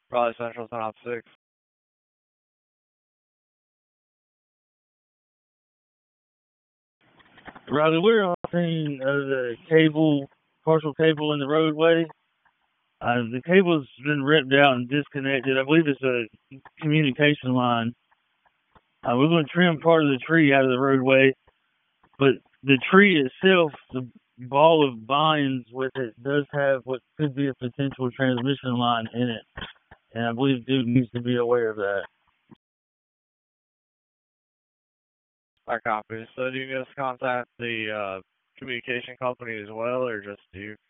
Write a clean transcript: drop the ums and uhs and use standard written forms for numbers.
Raleigh Central, Top 6. Riley, we're on the scene of the partial cable in the roadway. The cable's been ripped out and disconnected. I believe it's a communication line. We're going to trim part of the tree out of the roadway, but the tree itself, the ball of vines with it, does have what could be a potential transmission line in it. And I believe Duke needs to be aware of that. I copy. So do you just contact the communication company as well, or just you?